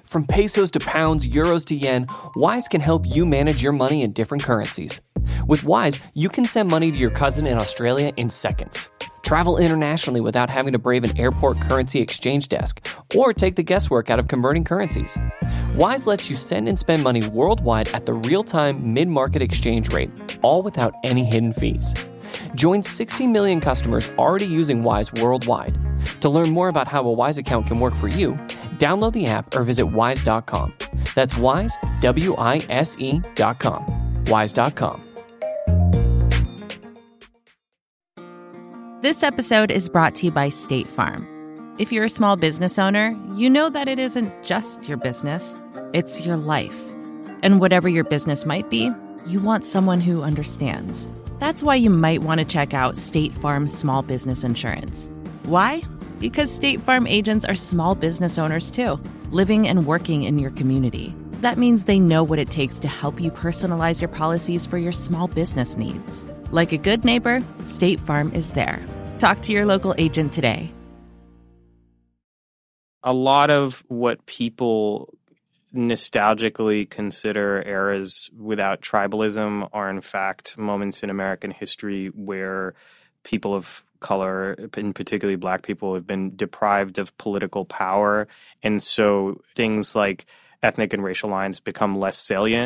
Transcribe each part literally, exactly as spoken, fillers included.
From pesos to pounds, euros to yen, Wise can help you manage your money in different currencies. With Wise, you can send money to your cousin in Australia in seconds. Travel internationally without having to brave an airport currency exchange desk or take the guesswork out of converting currencies. Wise lets you send and spend money worldwide at the real-time mid-market exchange rate, all without any hidden fees. Join sixty million customers already using Wise worldwide. To learn more about how a Wise account can work for you, download the app or visit wise dot com. That's Wise, W I S E dot com. wise dot com. This episode is brought to you by State Farm. If you're a small business owner, you know that it isn't just your business, it's your life. And whatever your business might be, you want someone who understands. That's why you might want to check out State Farm Small Business Insurance. Why? Because State Farm agents are small business owners too, living and working in your community. That means they know what it takes to help you personalize your policies for your small business needs. Like a good neighbor, State Farm is there. Talk to your local agent today. A lot of what people nostalgically consider eras without tribalism are in fact moments in American history where people of color, and particularly Black people, have been deprived of political power. And so things like ethnic and racial lines become less salient.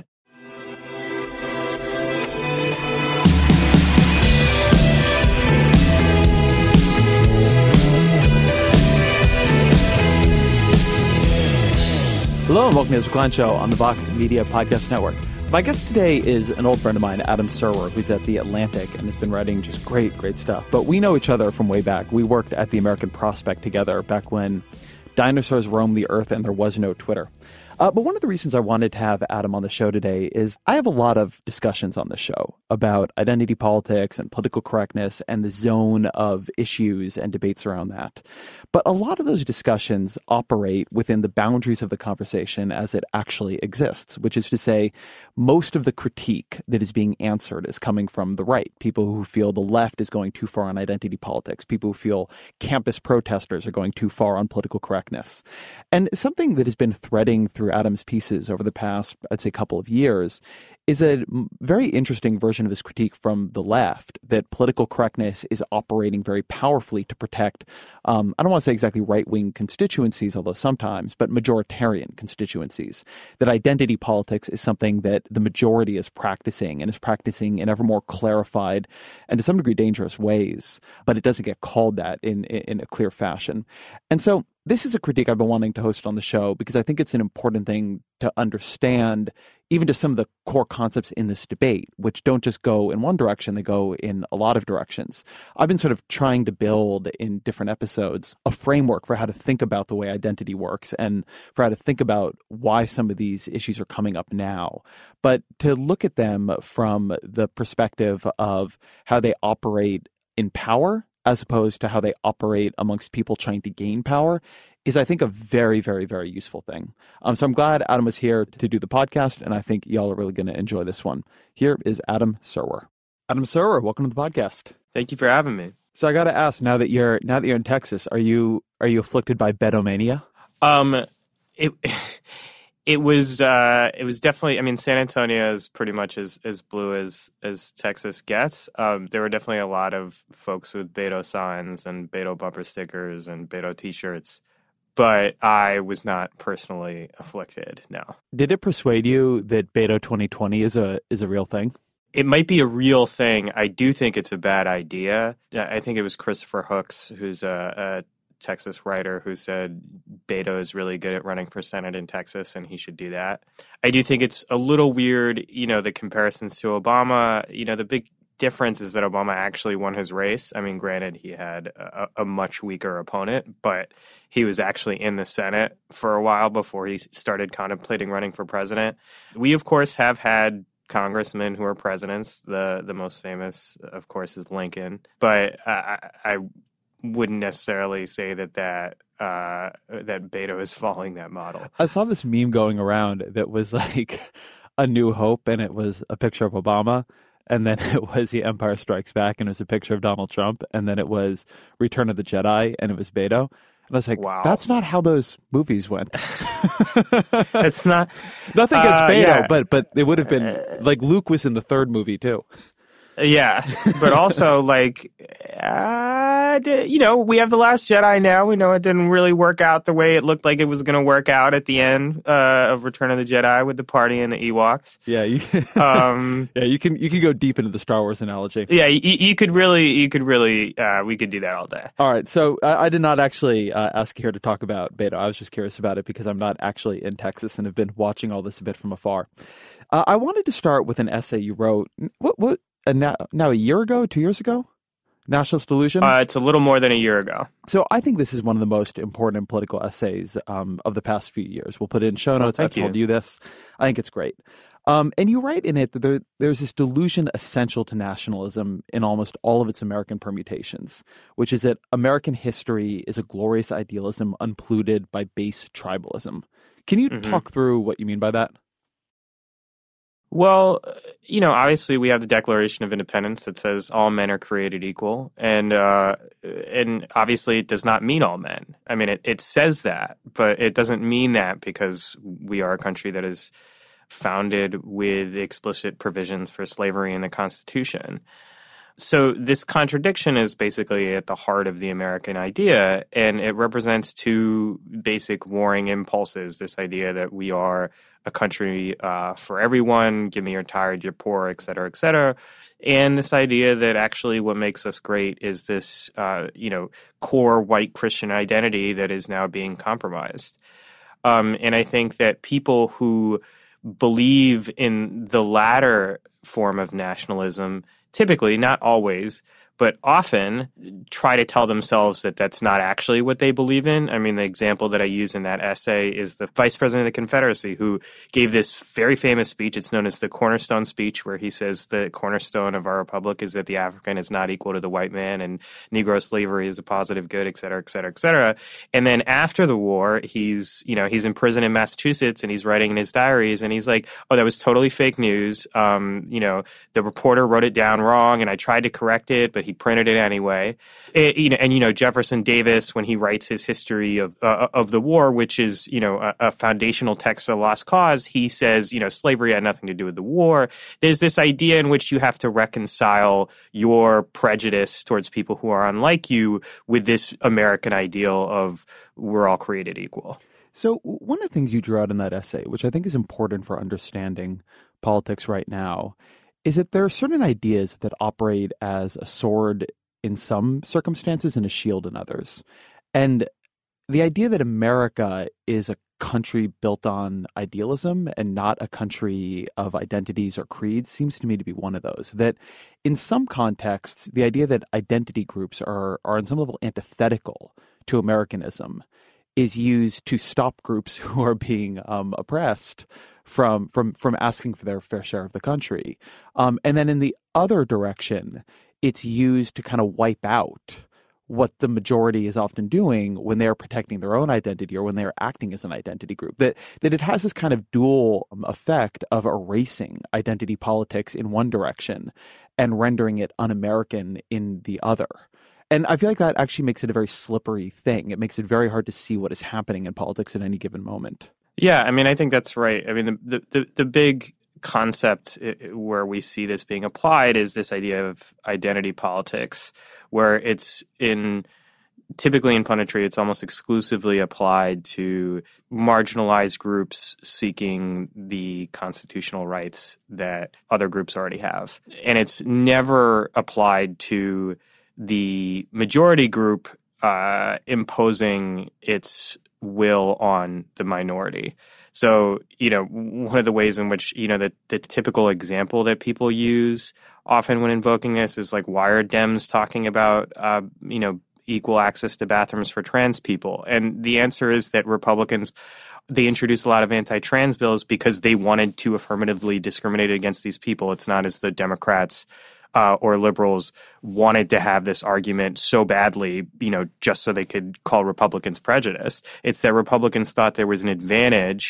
Hello and welcome to the Klein Show on the Vox Media Podcast Network. My guest today is an old friend of mine, Adam Serwer, who's at The Atlantic and has been writing just great, great stuff. But we know each other from way back. We worked at the American Prospect together back when dinosaurs roamed the earth and there was no Twitter. Uh, but one of the reasons I wanted to have Adam on the show today is I have a lot of discussions on the show about identity politics and political correctness and the zone of issues and debates around that. But a lot of those discussions operate within the boundaries of the conversation as it actually exists, which is to say, most of the critique that is being answered is coming from the right. People who feel the left is going too far on identity politics. People who feel campus protesters are going too far on political correctness. And something that has been threading through Adam's pieces over the past, I'd say, couple of years is a very interesting version of his critique from the left, that political correctness is operating very powerfully to protect, um, I don't want to say exactly right-wing constituencies, although sometimes, but majoritarian constituencies. That identity politics is something that the majority is practicing and is practicing in ever more clarified and to some degree dangerous ways, but it doesn't get called that in, in a clear fashion. And so this is a critique I've been wanting to host on the show because I think it's an important thing to understand, even to some of the core concepts in this debate, which don't just go in one direction, they go in a lot of directions. I've been sort of trying to build in different episodes a framework for how to think about the way identity works and for how to think about why some of these issues are coming up now. But to look at them from the perspective of how they operate in power as opposed to how they operate amongst people trying to gain power is, I think, a very, very, very useful thing. Um, so I'm glad Adam was here to do the podcast, and I think y'all are really going to enjoy this one. Here is Adam Serwer. Adam Serwer, welcome to the podcast. Thank you for having me. So I got to ask, now that you're now that you're in Texas, are you are you afflicted by bedomania? Um, it it was uh, it was definitely. I mean, San Antonio is pretty much as, as blue as as Texas gets. Um, there were definitely a lot of folks with Beto signs and Beto bumper stickers and Beto T-shirts. But I was not personally afflicted, no. Did it persuade you that Beto twenty twenty is a is a real thing? It might be a real thing. I do think it's a bad idea. I think it was Christopher Hooks, who's a, a Texas writer, who said Beto is really good at running for Senate in Texas and he should do that. I do think it's a little weird, you know, the comparisons to Obama. You know, the big difference is that Obama actually won his race. I mean, granted, he had a, a much weaker opponent, but he was actually in the Senate for a while before he started contemplating running for president. We, of course, have had congressmen who are presidents. The the most famous, of course, is Lincoln. But I, I wouldn't necessarily say that that uh, that Beto is following that model. I saw this meme going around that was like A New Hope, and it was a picture of Obama. And then it was The Empire Strikes Back, and it was a picture of Donald Trump. And then it was Return of the Jedi, and it was Beto. And I was like, wow. That's not how those movies went. It's not. Nothing against uh, Beto, yeah. but but it would have been, like, Luke was in the third movie, too. Yeah, but also, like, uh, you know, we have The Last Jedi now. We know it didn't really work out the way it looked like it was going to work out at the end uh, of Return of the Jedi with the party and the Ewoks. Yeah, you, um, yeah, you can you can go deep into the Star Wars analogy. Yeah, you, you could really, you could really, uh, we could do that all day. All right, so I, I did not actually uh, ask you here to talk about Beto. I was just curious about it because I'm not actually in Texas and have been watching all this a bit from afar. Uh, I wanted to start with an essay you wrote. What what? Uh, now, now a year ago, two years ago? Nationalist Delusion? Uh, it's a little more than a year ago. So I think this is one of the most important political essays um, of the past few years. We'll put it in show notes. Oh, I've told you. you this. I think it's great. Um, and you write in it that there, there's this delusion essential to nationalism in almost all of its American permutations, which is that American history is a glorious idealism unpolluted by base tribalism. Can you mm-hmm. talk through what you mean by that? Well, you know, obviously we have the Declaration of Independence that says all men are created equal. And uh, and obviously it does not mean all men. I mean, it, it says that, but it doesn't mean that because we are a country that is founded with explicit provisions for slavery in the Constitution. So this contradiction is basically at the heart of the American idea, and it represents two basic warring impulses, this idea that we are a country uh, for everyone, give me your tired, your poor, et cetera, et cetera, and this idea that actually what makes us great is this, uh, you know, core white Christian identity that is now being compromised. Um, and I think that people who believe in the latter form of nationalism typically, not always, but often try to tell themselves that that's not actually what they believe in. I mean, the example that I use in that essay is the Vice President of the Confederacy, who gave this very famous speech. It's known as the Cornerstone Speech, where he says the cornerstone of our republic is that the African is not equal to the white man and Negro slavery is a positive good, et cetera, et cetera, et cetera. And then after the war, he's, you know, he's in prison in Massachusetts and he's writing in his diaries and he's like, oh, that was totally fake news. Um, you know, the reporter wrote it down wrong and I tried to correct it, but he printed it anyway. It, you know, and you know Jefferson Davis, when he writes his history of uh, of the war, which is you know a, a foundational text of the Lost Cause, he says you know slavery had nothing to do with the war. There's this idea in which you have to reconcile your prejudice towards people who are unlike you with this American ideal of we're all created equal. So one of the things you drew out in that essay, which I think is important for understanding politics right now, is that there are certain ideas that operate as a sword in some circumstances and a shield in others. And the idea that America is a country built on idealism and not a country of identities or creeds seems to me to be one of those. That in some contexts, the idea that identity groups are, are on some level antithetical to Americanism is used to stop groups who are being um, oppressed from from from asking for their fair share of the country. Um, and then in the other direction, it's used to kind of wipe out what the majority is often doing when they're protecting their own identity or when they're acting as an identity group. That that it has this kind of dual effect of erasing identity politics in one direction and rendering it un-American in the other. And I feel like that actually makes it a very slippery thing. It makes it very hard to see what is happening in politics at any given moment. Yeah, I mean, I think that's right. I mean, the the, the big concept where we see this being applied is this idea of identity politics, where it's in typically in punditry, it's almost exclusively applied to marginalized groups seeking the constitutional rights that other groups already have. And it's never applied to the majority group uh, imposing its will on the minority. So, you know, one of the ways in which, you know, the, the typical example that people use often when invoking this is like, why are Dems talking about, uh, you know, equal access to bathrooms for trans people? And the answer is that Republicans, they introduced a lot of anti-trans bills because they wanted to affirmatively discriminate against these people. It's not as the Democrats Uh, or liberals wanted to have this argument so badly, you know, just so they could call Republicans prejudiced. It's that Republicans thought there was an advantage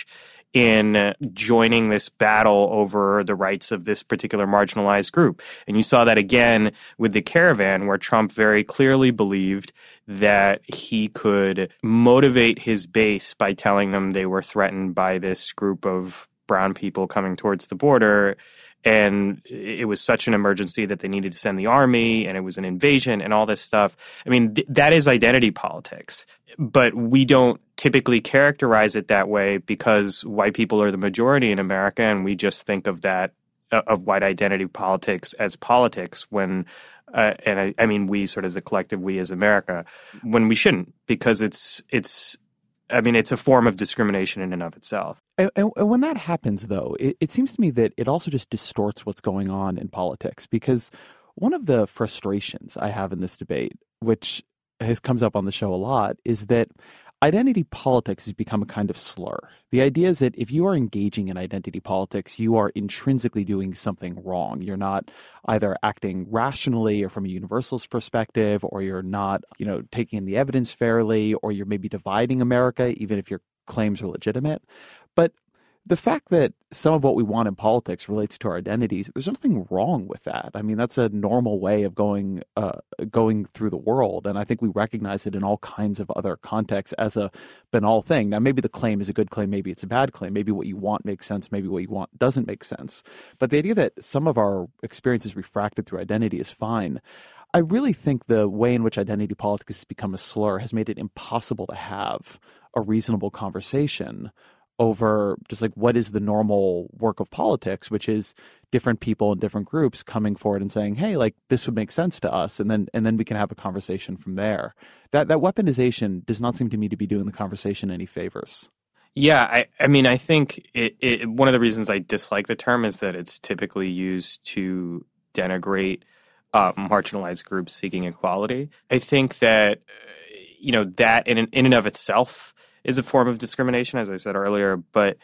in joining this battle over the rights of this particular marginalized group. And you saw that again with the caravan, where Trump very clearly believed that he could motivate his base by telling them they were threatened by this group of brown people coming towards the border. And it was such an emergency that they needed to send the army, and it was an invasion and all this stuff. I mean, th- that is identity politics. But we don't typically characterize it that way because white people are the majority in America, and we just think of that, uh, of white identity politics as politics when, uh, and I, I mean we sort of as a collective, we as America, when we shouldn't, because it's, it's, I mean, it's a form of discrimination in and of itself. And, and when that happens, though, it, it seems to me that it also just distorts what's going on in politics, because one of the frustrations I have in this debate, which has comes up on the show a lot, is that identity politics has become a kind of slur. The idea is that if you are engaging in identity politics, you are intrinsically doing something wrong. You're not either acting rationally or from a universalist perspective, or you're not, you know, taking in the evidence fairly, or you're maybe dividing America, even if your claims are legitimate. But the fact that some of what we want in politics relates to our identities, there's nothing wrong with that. I mean, that's a normal way of going uh, going through the world. And I think we recognize it in all kinds of other contexts as a banal thing. Now, maybe the claim is a good claim. Maybe it's a bad claim. Maybe what you want makes sense. Maybe what you want doesn't make sense. But the idea that some of our experience is refracted through identity is fine. I really think the way in which identity politics has become a slur has made it impossible to have a reasonable conversation over just like what is the normal work of politics, which is different people in different groups coming forward and saying, hey, like this would make sense to us. And then and then we can have a conversation from there. That that weaponization does not seem to me to be doing the conversation any favors. Yeah, I, I mean, I think it, it, one of the reasons I dislike the term is that it's typically used to denigrate uh, marginalized groups seeking equality. I think that, you know, that in, in and of itself is a form of discrimination, as I said earlier, but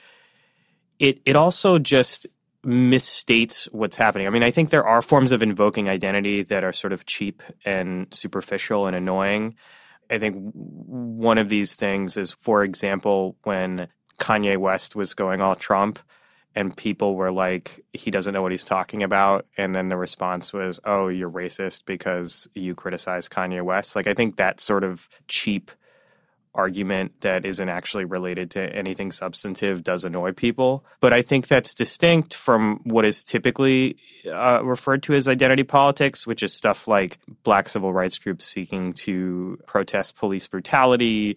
it it also just misstates what's happening. I mean, I think there are forms of invoking identity that are sort of cheap and superficial and annoying. I think one of these things is, for example, when Kanye West was going all Trump and people were like, he doesn't know what he's talking about. And then the response was, oh, you're racist because you criticize Kanye West. Like, I think that sort of cheap argument that isn't actually related to anything substantive does annoy people. But I think that's distinct from what is typically uh, referred to as identity politics, which is stuff like Black civil rights groups seeking to protest police brutality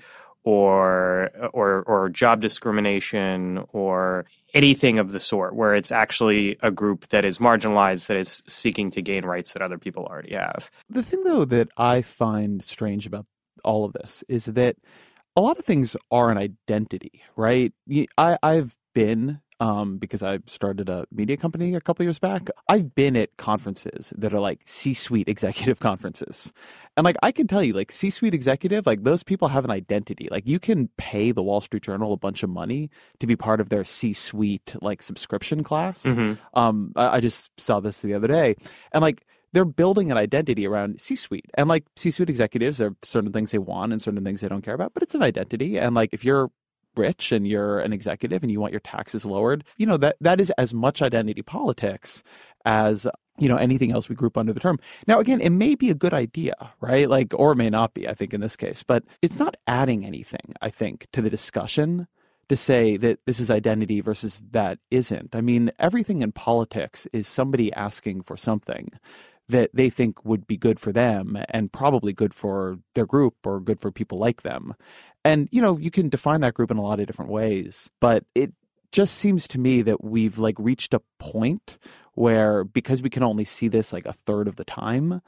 or or or job discrimination or anything of the sort, where it's actually a group that is marginalized, that is seeking to gain rights that other people already have. The thing, though, that I find strange about all of this is that a lot of things are an identity, right? I, I've been, um, because I started a media company a couple years back, I've been at conferences that are like C-suite executive conferences. And like, I can tell you, like C-suite executive, like those people have an identity. Like you can pay the Wall Street Journal a bunch of money to be part of their C-suite like subscription class. Mm-hmm. Um, I, I just saw this the other day. And like, they're building an identity around C-suite. And like C-suite executives, there are certain things they want and certain things they don't care about, but it's an identity. And like if you're rich and you're an executive and you want your taxes lowered, you know, that that is as much identity politics as, you know, anything else we group under the term. Now, again, it may be a good idea, right? Like, or it may not be, I think, in this case, but it's not adding anything, I think, to the discussion to say that this is identity versus that isn't. I mean, everything in politics is somebody asking for something that they think would be good for them and probably good for their group or good for people like them. And, you know, you can define that group in a lot of different ways, but it just seems to me that we've like reached a point where, because we can only see this like a third of the time,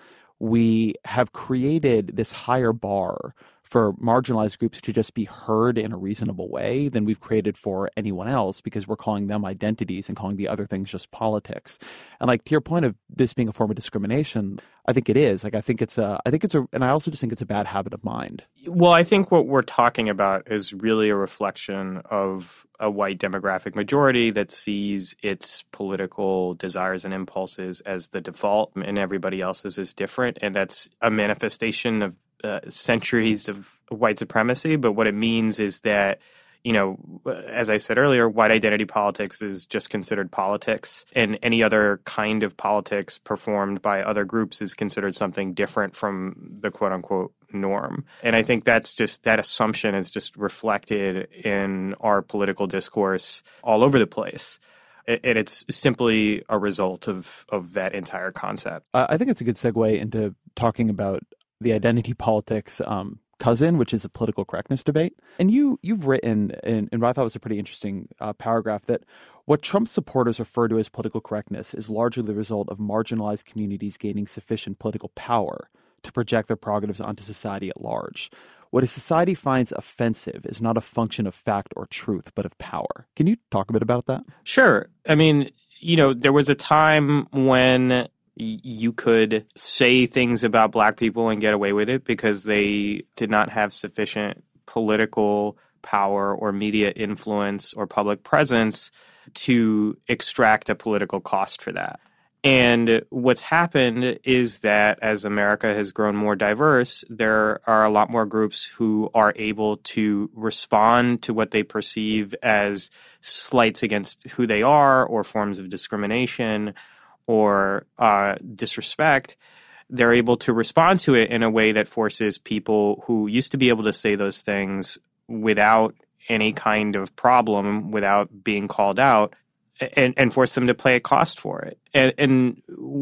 we have created this higher bar for marginalized groups to just be heard in a reasonable way than we've created for anyone else, because we're calling them identities and calling the other things just politics. And like to your point of this being a form of discrimination, I think it is. Like I think it's a, I think it's a, and I also just think it's a bad habit of mind. Well, I think what we're talking about is really a reflection of a white demographic majority that sees its political desires and impulses as the default and everybody else's is different. And that's a manifestation of Uh, centuries of white supremacy. But what it means is that you know, as I said earlier, white identity politics is just considered politics, and any other kind of politics performed by other groups is considered something different from the quote unquote norm. And I think that's just, that assumption is just reflected in our political discourse all over the place. And it's simply a result of, of that entire concept. Uh, I think it's a good segue into talking about the identity politics um, cousin, which is a political correctness debate. And you, you've written, in, in what I thought was a pretty interesting uh, paragraph, that what Trump supporters refer to as political correctness is largely the result of marginalized communities gaining sufficient political power to project their prerogatives onto society at large. What a society finds offensive is not a function of fact or truth, but of power. Can you talk a bit about that? Sure. I mean, you know, there was a time when you could say things about Black people and get away with it because they did not have sufficient political power or media influence or public presence to extract a political cost for that. And what's happened is that as America has grown more diverse, there are a lot more groups who are able to respond to what they perceive as slights against who they are or forms of discrimination or uh, disrespect. They're able to respond to it in a way that forces people who used to be able to say those things without any kind of problem, without being called out, And, and force them to pay a cost for it. And, and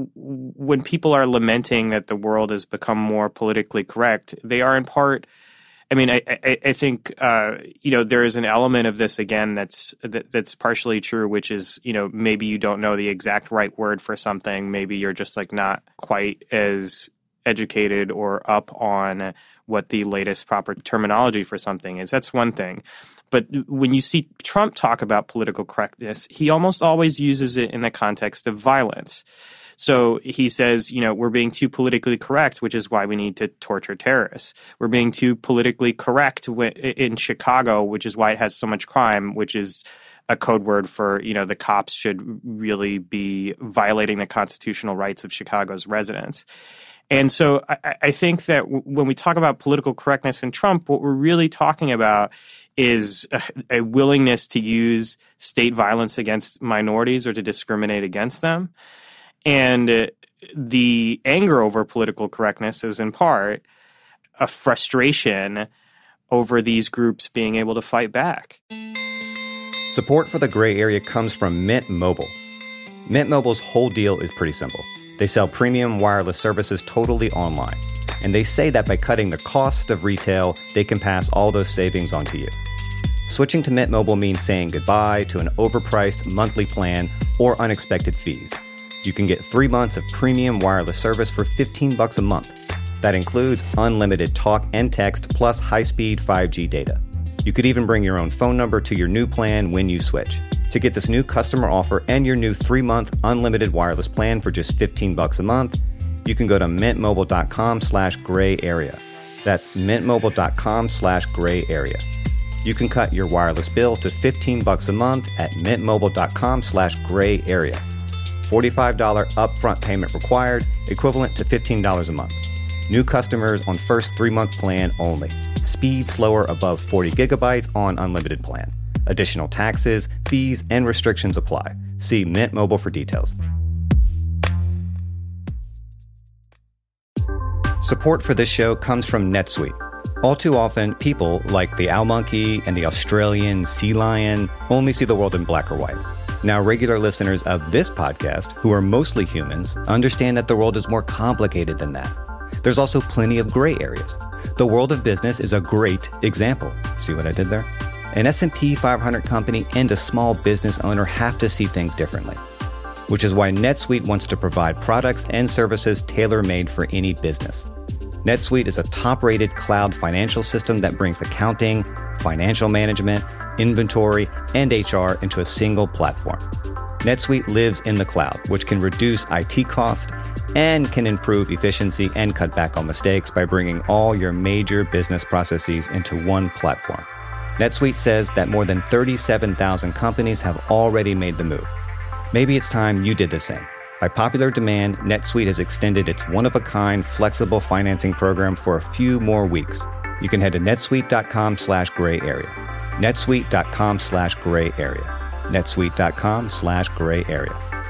when people are lamenting that the world has become more politically correct, they are in part, I mean, I, I, I think, uh, you know, there is an element of this, again, that's that, that's partially true, which is, you know, maybe you don't know the exact right word for something. Maybe you're just like not quite as educated or up on what the latest proper terminology for something is. That's one thing. But when you see Trump talk about political correctness, he almost always uses it in the context of violence. So he says, you know, we're being too politically correct, which is why we need to torture terrorists. We're being too politically correct in Chicago, which is why it has so much crime, which is a code word for, you know, the cops should really be violating the constitutional rights of Chicago's residents. And so I, I think that w- when we talk about political correctness in Trump, what we're really talking about is a, a willingness to use state violence against minorities or to discriminate against them. And uh, the anger over political correctness is in part a frustration over these groups being able to fight back. Support for the gray area comes from Mint Mobile. Mint Mobile's whole deal is pretty simple. They sell premium wireless services totally online. And they say that by cutting the cost of retail, they can pass all those savings on to you. Switching to Mint Mobile means saying goodbye to an overpriced monthly plan or unexpected fees. You can get three months of premium wireless service for fifteen bucks a month. That includes unlimited talk and text plus high-speed five G data. You could even bring your own phone number to your new plan when you switch. To get this new customer offer and your new three-month unlimited wireless plan for just fifteen bucks a month, you can go to mintmobile.com slash gray area. That's mintmobile.com slash gray area. You can cut your wireless bill to fifteen bucks a month at mintmobile.com slash gray area. forty-five dollars upfront payment required, equivalent to fifteen dollars a month. New customers on first three-month plan only. Speed slower above forty gigabytes on unlimited plan. Additional taxes, fees, and restrictions apply. See Mint Mobile for details. Support for this show comes from NetSuite. All too often, people like the owl monkey and the Australian sea lion only see the world in black or white. Now, regular listeners of this podcast, who are mostly humans, understand that the world is more complicated than that. There's also plenty of gray areas. The world of business is a great example. See what I did there? An S and P five hundred company and a small business owner have to see things differently, which is why NetSuite wants to provide products and services tailor-made for any business. NetSuite is a top-rated cloud financial system that brings accounting, financial management, inventory, and H R into a single platform. NetSuite lives in the cloud, which can reduce I T costs and can improve efficiency and cut back on mistakes by bringing all your major business processes into one platform. NetSuite says that more than thirty-seven thousand companies have already made the move. Maybe it's time you did the same. By popular demand, NetSuite has extended its one-of-a-kind flexible financing program for a few more weeks. You can head to netsuite.com slash gray area. netsuite.com slash gray area. netsuite.com slash gray area.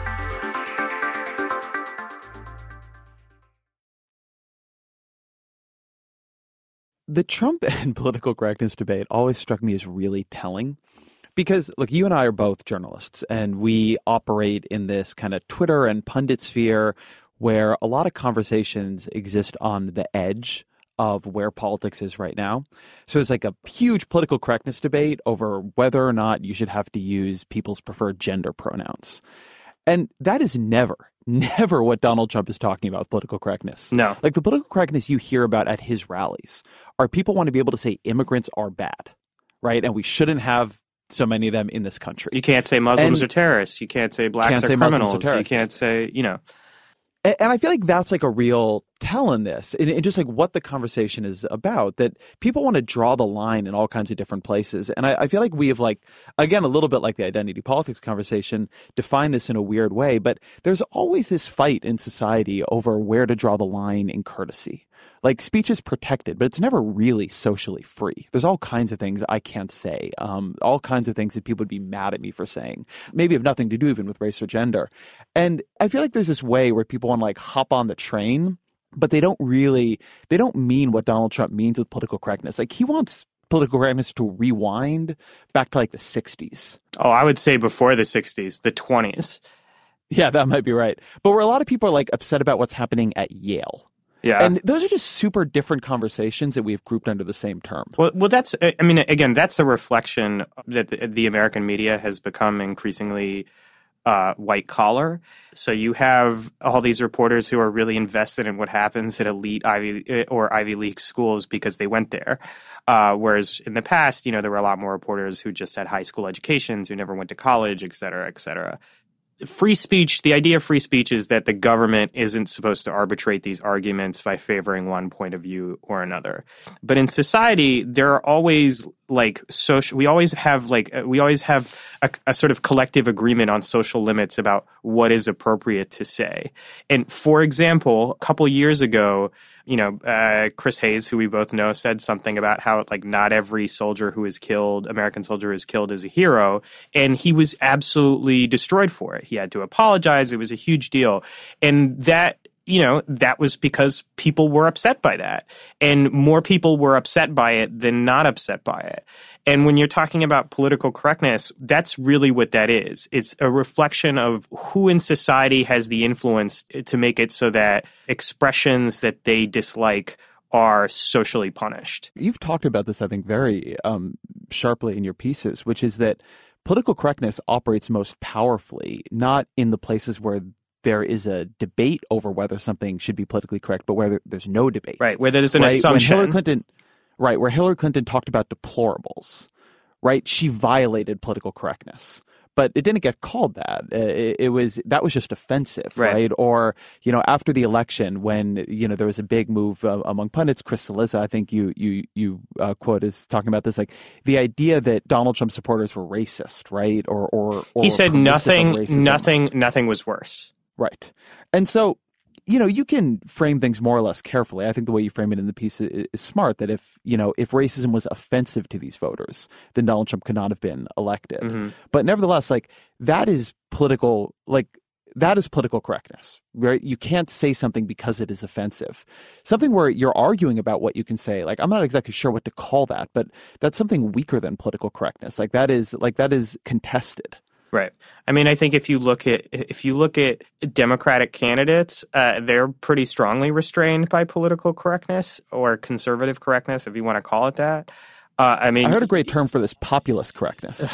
The Trump and political correctness debate always struck me as really telling because, look, you and I are both journalists, and we operate in this kind of Twitter and pundit sphere where a lot of conversations exist on the edge of where politics is right now. So it's like a huge political correctness debate over whether or not you should have to use people's preferred gender pronouns. And that is never, never what Donald Trump is talking about with political correctness. No. Like the political correctness you hear about at his rallies are people want to be able to say immigrants are bad, right? And we shouldn't have so many of them in this country. You can't say Muslims and are terrorists. You can't say blacks can't are say criminals. Muslims are terrorists. You can't say, you know. And I feel like that's like a real tell in this, and, and just like what the conversation is about, that people want to draw the line in all kinds of different places. And I, I feel like we have like, again, a little bit like the identity politics conversation, defined this in a weird way, but there's always this fight in society over where to draw the line in courtesy. Like speech is protected, but it's never really socially free. There's all kinds of things I can't say, um, all kinds of things that people would be mad at me for saying, maybe have nothing to do even with race or gender. And I feel like there's this way where people want to like hop on the train, but they don't really, they don't mean what Donald Trump means with political correctness. Like he wants political correctness to rewind back to like the sixties. Oh, I would say before the sixties, the twenties. Yeah, that might be right. But where a lot of people are like upset about what's happening at Yale. Yeah. And those are just super different conversations that we've grouped under the same term. Well, well, that's, I mean, again, that's a reflection that the, the American media has become increasingly uh, white collar. So you have all these reporters who are really invested in what happens at elite Ivy or Ivy League schools because they went there. Uh, whereas in the past, you know, there were a lot more reporters who just had high school educations, who never went to college, et cetera, et cetera. Free speech, the idea of free speech is that the government isn't supposed to arbitrate these arguments by favoring one point of view or another. But in society, there are always like social, we always have like, we always have a, a sort of collective agreement on social limits about what is appropriate to say. And for example, a couple years ago, you know, uh, Chris Hayes, who we both know, said something about how like not every soldier who is killed, American soldier who is killed, is a hero. And he was absolutely destroyed for it. He had to apologize. It was a huge deal. And that, you know, that was because people were upset by that. And more people were upset by it than not upset by it. And when you're talking about political correctness, that's really what that is. It's a reflection of who in society has the influence to make it so that expressions that they dislike are socially punished. You've talked about this, I think, very um, sharply in your pieces, which is that political correctness operates most powerfully, not in the places where there is a debate over whether something should be politically correct, but where there, there's no debate. Right, where there's an right? assumption. When Hillary Clinton, right, where Hillary Clinton talked about deplorables, right, she violated political correctness. But it didn't get called that. It, it was that was just offensive, right. right? Or you know, after the election, when you know there was a big move uh, among pundits, Chris Cillizza, I think you you you uh, quote is talking about this, like the idea that Donald Trump supporters were racist, right? Or or, or he said nothing, nothing, nothing was worse. Right. And so, you know, you can frame things more or less carefully. I think the way you frame it in the piece is, is smart, that if, you know, if racism was offensive to these voters, then Donald Trump could not have been elected. Mm-hmm. But nevertheless, like that is political, like that is political correctness, right? You can't say something because it is offensive. Something where you're arguing about what you can say. Like, I'm not exactly sure what to call that, but that's something weaker than political correctness. Like that is like that is contested. Right. I mean, I think if you look at if you look at Democratic candidates, uh, they're pretty strongly restrained by political correctness or conservative correctness, if you want to call it that. Uh, I mean, I heard a great term for this: populist correctness.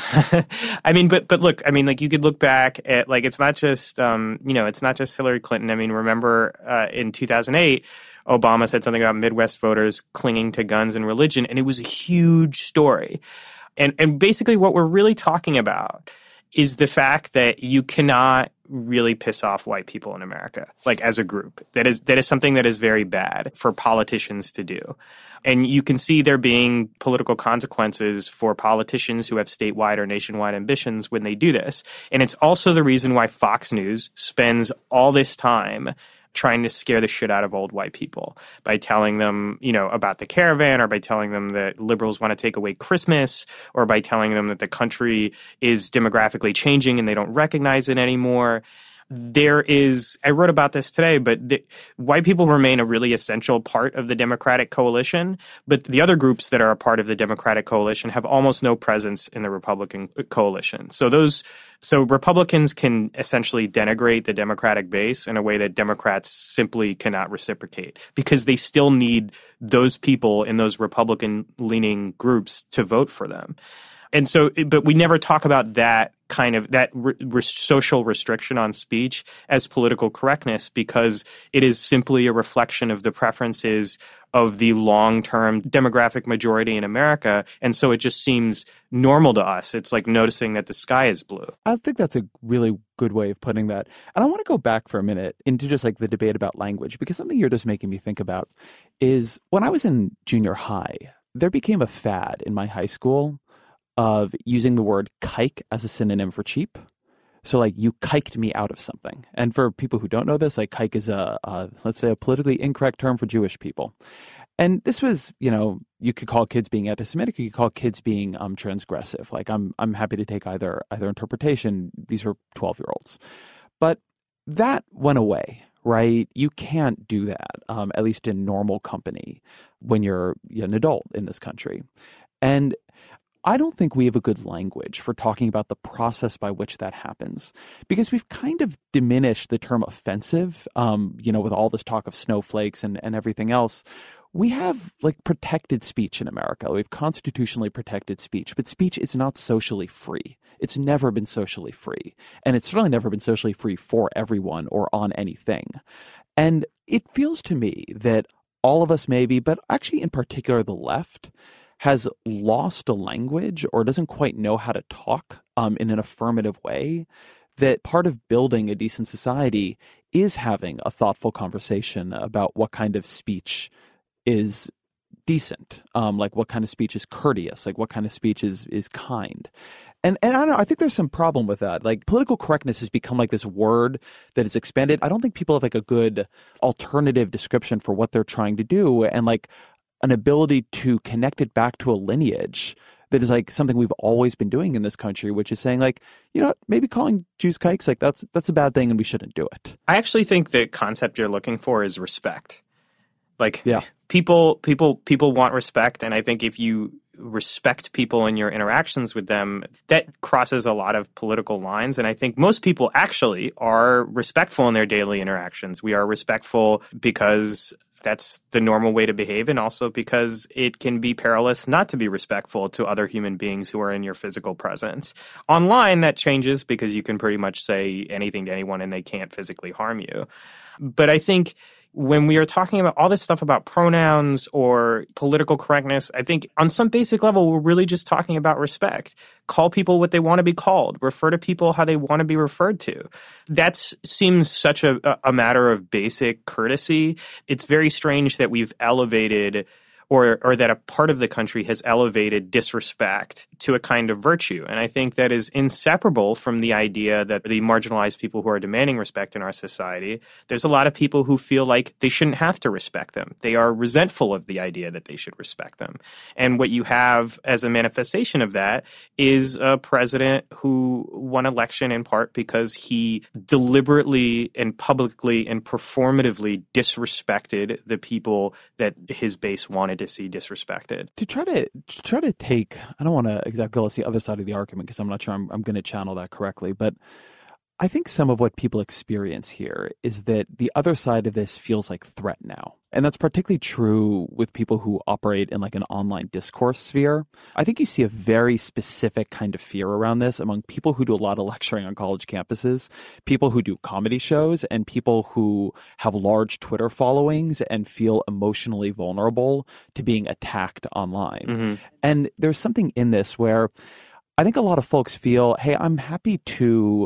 I mean, but but look, I mean, like you could look back at like it's not just um, you know, it's not just Hillary Clinton. I mean, remember uh, in two thousand eight, Obama said something about Midwest voters clinging to guns and religion, and it was a huge story. And and basically, what we're really talking about is the fact that you cannot really piss off white people in America, like as a group. That is that is something that is very bad for politicians to do. And you can see there being political consequences for politicians who have statewide or nationwide ambitions when they do this. And it's also the reason why Fox News spends all this time trying to scare the shit out of old white people by telling them, you know, about the caravan, or by telling them that liberals want to take away Christmas, or by telling them that the country is demographically changing and they don't recognize it anymore. There is, I wrote about this today, but the, white people remain a really essential part of the Democratic coalition. But the other groups that are a part of the Democratic coalition have almost no presence in the Republican coalition. So those, so Republicans can essentially denigrate the Democratic base in a way that Democrats simply cannot reciprocate, because they still need those people in those Republican-leaning groups to vote for them. And so, but we never talk about that kind of, that re- re- social restriction on speech as political correctness, because it is simply a reflection of the preferences of the long-term demographic majority in America. And so it just seems normal to us. It's like noticing that the sky is blue. I think that's a really good way of putting that. And I want to go back for a minute into just like the debate about language, because something you're just making me think about is when I was in junior high, there became a fad in my high school of using the word kike as a synonym for cheap. So like, you kiked me out of something. And for people who don't know this, like kike is a, a, let's say, a politically incorrect term for Jewish people. And this was, you know, you could call kids being anti-Semitic, you could call kids being um, transgressive. Like, I'm I'm happy to take either either interpretation. These are twelve-year-olds. But that went away, right? You can't do that, um, at least in normal company, when you're an adult in this country. And I don't think we have a good language for talking about the process by which that happens, because we've kind of diminished the term offensive, um, you know, with all this talk of snowflakes and, and everything else. We have like protected speech in America. We have constitutionally protected speech, but speech is not socially free. It's never been socially free. And it's certainly never been socially free for everyone or on anything. And it feels to me that all of us maybe, but actually in particular the left, has lost a language or doesn't quite know how to talk um, in an affirmative way, that part of building a decent society is having a thoughtful conversation about what kind of speech is decent, um, like what kind of speech is courteous, like what kind of speech is is kind. And and I don't know, I think there's some problem with that. Like, political correctness has become like this word that is expanded. I don't think people have like a good alternative description for what they're trying to do, and like an ability to connect it back to a lineage that is like something we've always been doing in this country, which is saying like, you know, maybe calling Jews kikes, like that's that's a bad thing and we shouldn't do it. I actually think the concept you're looking for is respect. Like, yeah. people people people want respect, and I think if you respect people in your interactions with them, that crosses a lot of political lines. And I think most people actually are respectful in their daily interactions. We are respectful because that's the normal way to behave, and also because it can be perilous not to be respectful to other human beings who are in your physical presence. Online, that changes because you can pretty much say anything to anyone and they can't physically harm you. But I think when we are talking about all this stuff about pronouns or political correctness, I think on some basic level, we're really just talking about respect. Call people what they want to be called. Refer to people how they want to be referred to. That seems such a, a matter of basic courtesy. It's very strange that we've elevated or or that a part of the country has elevated disrespect to a kind of virtue. And I think that is inseparable from the idea that the marginalized people who are demanding respect in our society, there's a lot of people who feel like they shouldn't have to respect them. They are resentful of the idea that they should respect them. And what you have as a manifestation of that is a president who won election in part because he deliberately and publicly and performatively disrespected the people that his base wanted to see disrespected. To try to, to try to take, I don't want to exactly let's the other side of the argument because I'm not sure I'm, I'm going to channel that correctly, but I think some of what people experience here is that the other side of this feels like threat now. And that's particularly true with people who operate in like an online discourse sphere. I think you see a very specific kind of fear around this among people who do a lot of lecturing on college campuses, people who do comedy shows, and people who have large Twitter followings and feel emotionally vulnerable to being attacked online. Mm-hmm. And there's something in this where I think a lot of folks feel, hey, I'm happy to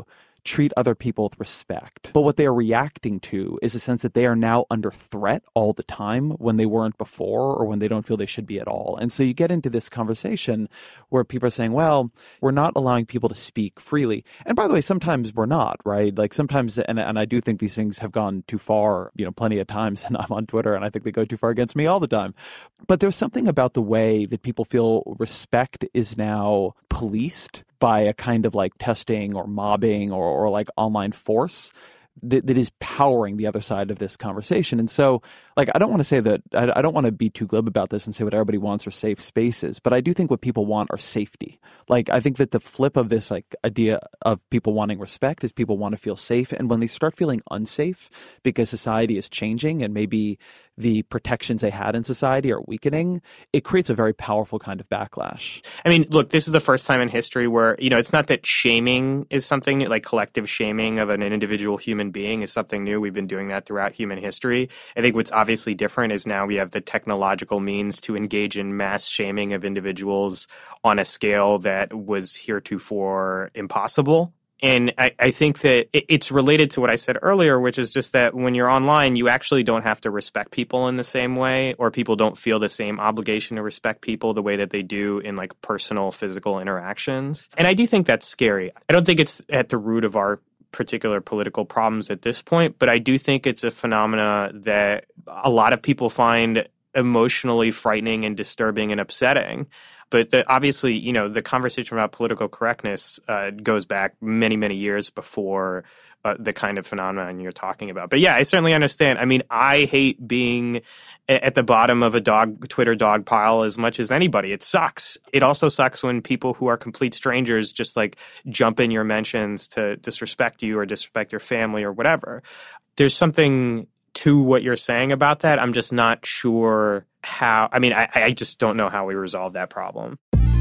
treat other people with respect. But what they are reacting to is a sense that they are now under threat all the time when they weren't before or when they don't feel they should be at all. And so you get into this conversation where people are saying, well, we're not allowing people to speak freely. And by the way, sometimes we're not, right? Like sometimes, and, and I do think these things have gone too far, you know, plenty of times, and I'm on Twitter and I think they go too far against me all the time. But there's something about the way that people feel respect is now policed by a kind of like testing or mobbing or, or like online force that, that is powering the other side of this conversation. And so, like, I don't want to say that, I, I don't want to be too glib about this and say what everybody wants are safe spaces, but I do think what people want are safety. Like, I think that the flip of this, like, idea of people wanting respect is people want to feel safe. And when they start feeling unsafe because society is changing and maybe the protections they had in society are weakening, it creates a very powerful kind of backlash. I mean, look, this is the first time in history where, you know, it's not that shaming is something like collective shaming of an individual human being is something new. We've been doing that throughout human history. I think what's obviously different is now we have the technological means to engage in mass shaming of individuals on a scale that was heretofore impossible. And I, I think that it's related to what I said earlier, which is just that when you're online, you actually don't have to respect people in the same way, or people don't feel the same obligation to respect people the way that they do in like personal physical interactions. And I do think that's scary. I don't think it's at the root of our particular political problems at this point, but I do think it's a phenomena that a lot of people find emotionally frightening and disturbing and upsetting. But the, obviously, you know, the conversation about political correctness uh, goes back many, many years before uh, the kind of phenomenon you're talking about. But yeah, I certainly understand. I mean, I hate being at the bottom of a dog Twitter dog pile as much as anybody. It sucks. It also sucks when people who are complete strangers just like jump in your mentions to disrespect you or disrespect your family or whatever. There's something to what you're saying about that. I'm just not sure how, I mean, I, I just don't know how we resolve that problem.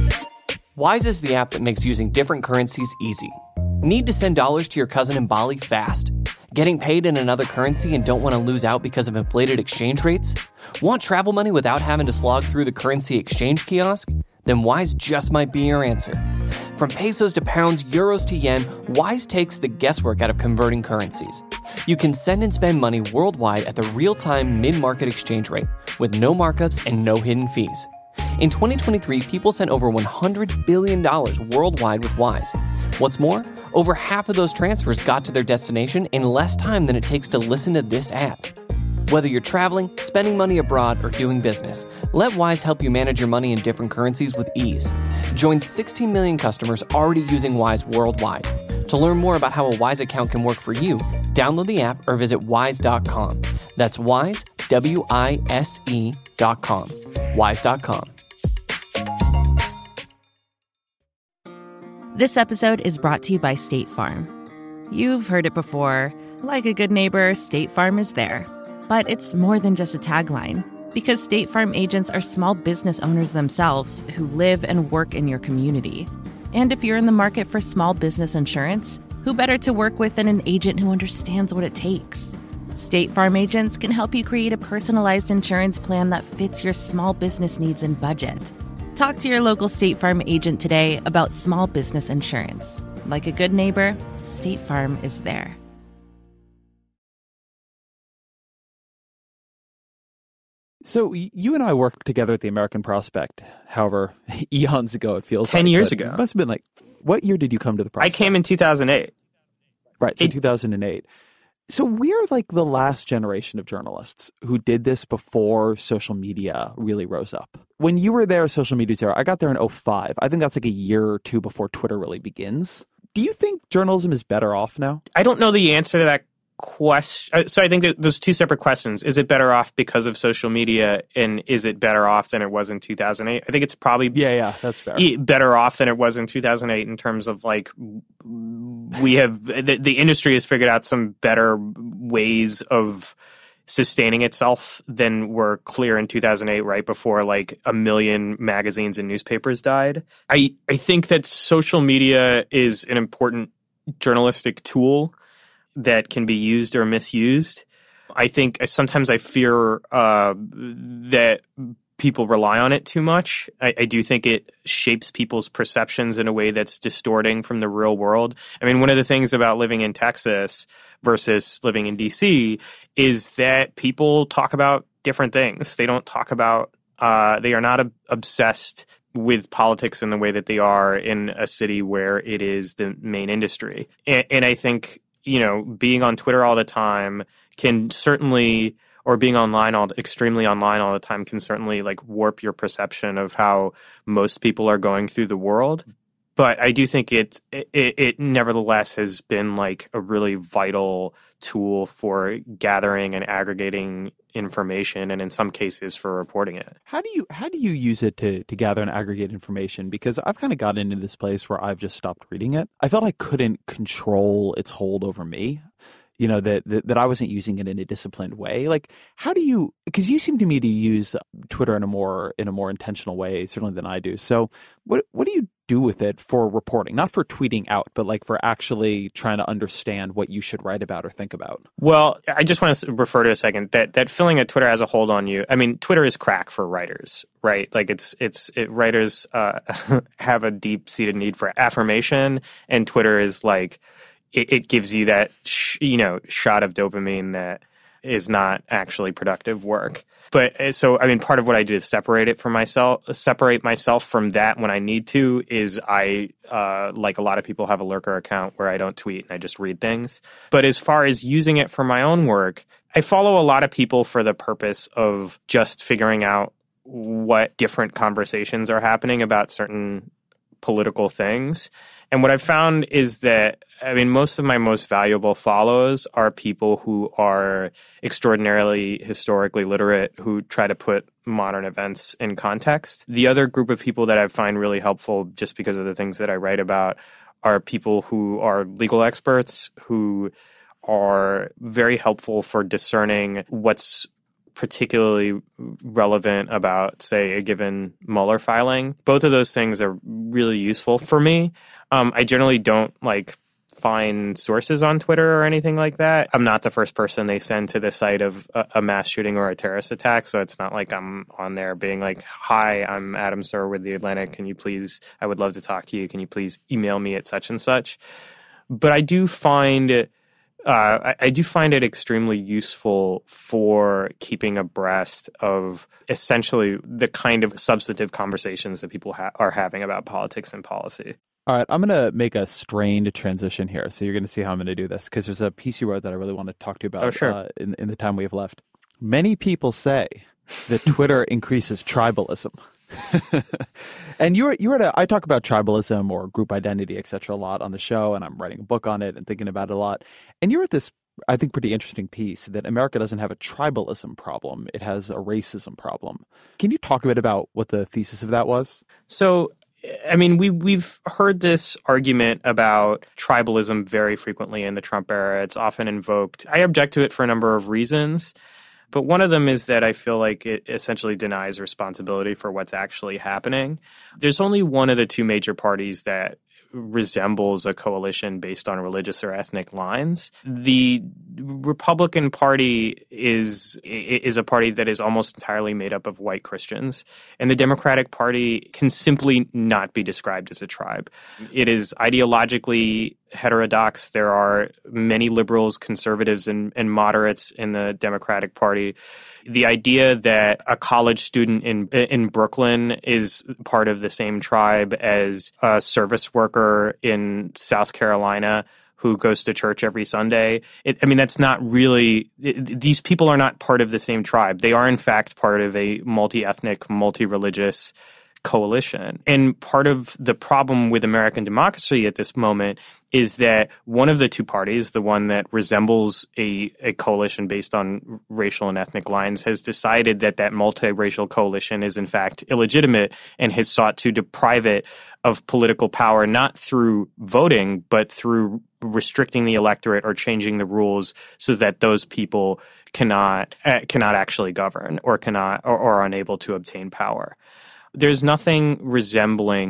Wise is the app that makes using different currencies easy. Need to send dollars to your cousin in Bali fast? Getting paid in another currency and don't want to lose out because of inflated exchange rates? Want travel money without having to slog through the currency exchange kiosk? Then Wise just might be your answer. From pesos to pounds, euros to yen, Wise takes the guesswork out of converting currencies. You can send and spend money worldwide at the real-time mid-market exchange rate with no markups and no hidden fees. In twenty twenty-three, people sent over one hundred billion dollars worldwide with Wise. What's more, over half of those transfers got to their destination in less time than it takes to listen to this app. Whether you're traveling, spending money abroad, or doing business, let Wise help you manage your money in different currencies with ease. Join sixteen million customers already using Wise worldwide. To learn more about how a Wise account can work for you, download the app or visit wise dot com. That's Wise, W I S E dot com. wise dot com. This episode is brought to you by State Farm. You've heard it before. Like a good neighbor, State Farm is there. But it's more than just a tagline, because State Farm agents are small business owners themselves who live and work in your community. And if you're in the market for small business insurance, who better to work with than an agent who understands what it takes? State Farm agents can help you create a personalized insurance plan that fits your small business needs and budget. Talk to your local State Farm agent today about small business insurance. Like a good neighbor, State Farm is there. So you and I worked together at the American Prospect, however, eons ago it feels Ten like, years but ago. It must have been like, what year did you come to the Prospect? I came in two thousand eight. Right, so It- two thousand eight. So we're like the last generation of journalists who did this before social media really rose up. When you were there, social media zero, I got there in oh five. I think that's like a year or two before Twitter really begins. Do you think journalism is better off now? I don't know the answer to that question. So I think that there's two separate questions. Is it better off because of social media, and is it better off than it was in two thousand eight? I think it's probably Yeah, yeah, that's fair. e- better off than it was in two thousand eight in terms of like we have the, the industry has figured out some better ways of sustaining itself than were clear in two thousand eight, right before like a million magazines and newspapers died. I, I think that social media is an important journalistic tool that can be used or misused. I think sometimes I fear uh, that people rely on it too much. I, I do think it shapes people's perceptions in a way that's distorting from the real world. I mean, one of the things about living in Texas versus living in D C is that people talk about different things. They don't talk about, uh, they are not ob- obsessed with politics in the way that they are in a city where it is the main industry. And, and I think, you know, being on Twitter all the time can certainly, or being online all extremely online all the time can certainly like warp your perception of how most people are going through the world. But I do think it, it it nevertheless has been like a really vital tool for gathering and aggregating information, and in some cases for reporting it. How do you how do you use it to to gather and aggregate information? Because I've kind of gotten into this place where I've just stopped reading it. I felt I couldn't control its hold over me. You know, that, that that I wasn't using it in a disciplined way. Like, how do you, because you seem to me to use Twitter in a more in a more intentional way, certainly than I do. So what what do you do with it for reporting? Not for tweeting out, but like for actually trying to understand what you should write about or think about? Well, I just want to refer to a second that that feeling that Twitter has a hold on you. I mean, Twitter is crack for writers, right? Like it's it's it, writers uh, have a deep-seated need for affirmation, and Twitter is like, It, it gives you that, sh- you know, shot of dopamine that is not actually productive work. But so, I mean, part of what I do is separate it from myself, separate myself from that when I need to is I, uh, like a lot of people, have a Lurker account where I don't tweet and I just read things. But as far as using it for my own work, I follow a lot of people for the purpose of just figuring out what different conversations are happening about certain political things. And what I've found is that, I mean, most of my most valuable follows are people who are extraordinarily historically literate, who try to put modern events in context. The other group of people that I find really helpful, just because of the things that I write about, are people who are legal experts, who are very helpful for discerning what's particularly relevant about, say, a given Mueller filing. Both of those things are really useful for me. Um, I generally don't like find sources on Twitter or anything like that. I'm not the first person they send to the site of a, a mass shooting or a terrorist attack, so it's not like I'm on there being like, hi, I'm Adam Serwer with The Atlantic. Can you please, I would love to talk to you. Can you please email me at such and such? But I do find it Uh, I, I do find it extremely useful for keeping abreast of essentially the kind of substantive conversations that people ha- are having about politics and policy. All right, I'm going to make a strained transition here. So you're going to see how I'm going to do this, because there's a piece you wrote that I really want to talk to you about oh, sure. uh, in, in the time we have left. Many people say that Twitter increases tribalism. And you're you're at a, I talk about tribalism or group identity, et cetera, a lot on the show, and I'm writing a book on it and thinking about it a lot. And you're at this, I think, pretty interesting piece that America doesn't have a tribalism problem; it has a racism problem. Can you talk a bit about what the thesis of that was? So, I mean, we we've heard this argument about tribalism very frequently in the Trump era. It's often invoked. I object to it for a number of reasons. But one of them is that I feel like it essentially denies responsibility for what's actually happening. There's only one of the two major parties that resembles a coalition based on religious or ethnic lines. The Republican Party is is a party that is almost entirely made up of white Christians, and the Democratic Party can simply not be described as a tribe. It is ideologically heterodox. There are many liberals, conservatives, and, and moderates in the Democratic Party. The idea that a college student in in Brooklyn is part of the same tribe as a service worker in South Carolina who goes to church every Sunday, it, I mean, that's not really, it, these people are not part of the same tribe. They are, in fact, part of a multi-ethnic, multi-religious coalition. And part of the problem with American democracy at this moment is that one of the two parties, the one that resembles a, a coalition based on racial and ethnic lines, has decided that that multiracial coalition is in fact illegitimate and has sought to deprive it of political power, not through voting, but through restricting the electorate or changing the rules so that those people cannot uh, cannot actually govern or cannot or, or are unable to obtain power. There's nothing resembling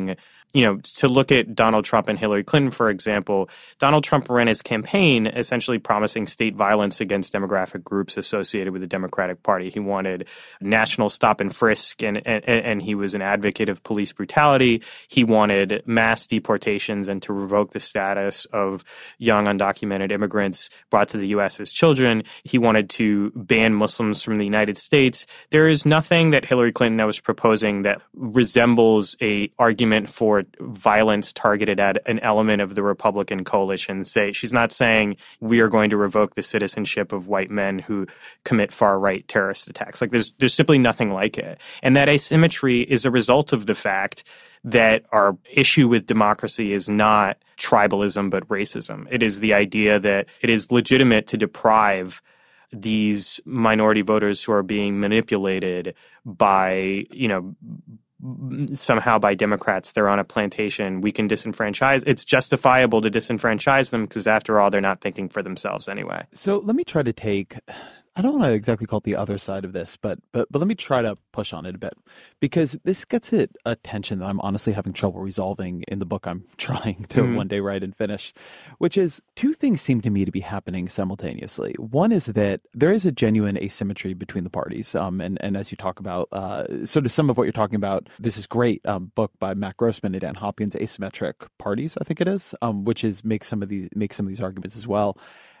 You know, to look at Donald Trump and Hillary Clinton, for example, Donald Trump ran his campaign essentially promising state violence against demographic groups associated with the Democratic Party. He wanted national stop and frisk, and, and, and he was an advocate of police brutality. He wanted mass deportations and to revoke the status of young undocumented immigrants brought to the U S as children. He wanted to ban Muslims from the United States. There is nothing that Hillary Clinton was proposing that resembles a argument for violence targeted at an element of the Republican coalition. Say she's not saying we are going to revoke the citizenship of white men who commit far-right terrorist attacks. Like there's there's simply nothing like it. And that asymmetry is a result of the fact that our issue with democracy is not tribalism but racism. It is the idea that it is legitimate to deprive these minority voters who are being manipulated by, you know, somehow by Democrats. They're on a plantation. We can disenfranchise. It's justifiable to disenfranchise them because, after all, they're not thinking for themselves anyway. So let me try to take, I don't want to exactly call it the other side of this, but but but let me try to push on it a bit, because this gets at a tension that I'm honestly having trouble resolving in the book I'm trying to mm-hmm. one day write and finish, which is two things seem to me to be happening simultaneously. One is that there is a genuine asymmetry between the parties. Um, and, and as you talk about, uh, sort of some of what you're talking about, this is great um, book by Matt Grossman and Dan Hopkins, Asymmetric Parties, I think it is, um, which is makes some of these makes some of these arguments as well.